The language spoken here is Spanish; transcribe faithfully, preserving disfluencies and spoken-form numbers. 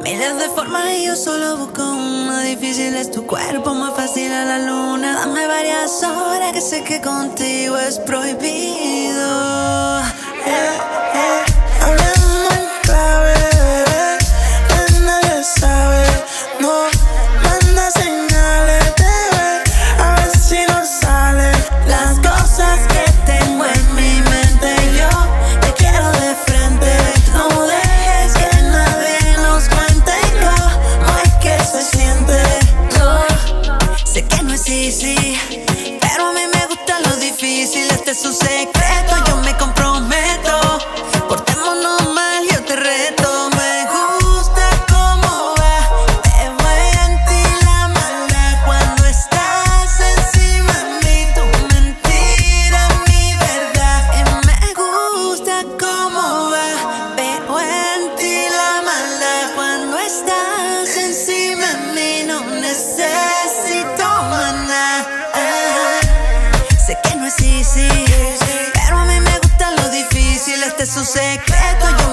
Miles de formas y yo solo busco una. Difícil es tu cuerpo, más fácil a la luna. Dame varias horas que sé que contigo es prohibido. Eh, eh. Hablemos en clave, bebé, que nadie sabe. No manda señales, bebé, a ver si nos sale. Las cosas que tengo en mi mente, yo te quiero de frente. No dejes que nadie nos cuente cómo es que se siente. Yo sé que no es easy, pero a mí me gusta lo difícil. Este es su secreto, yo me comprometo. Portémonos mal, yo te reto. Me gusta cómo va, te veo en ti la maldad. Cuando estás encima de mí, tu mentira es mi verdad. Y me gusta cómo va, veo en ti la maldad. Cuando estás encima de mí, no necesito más nada. Sé que no es easy, pero a mí me gusta lo difícil. Este es su secreto, yo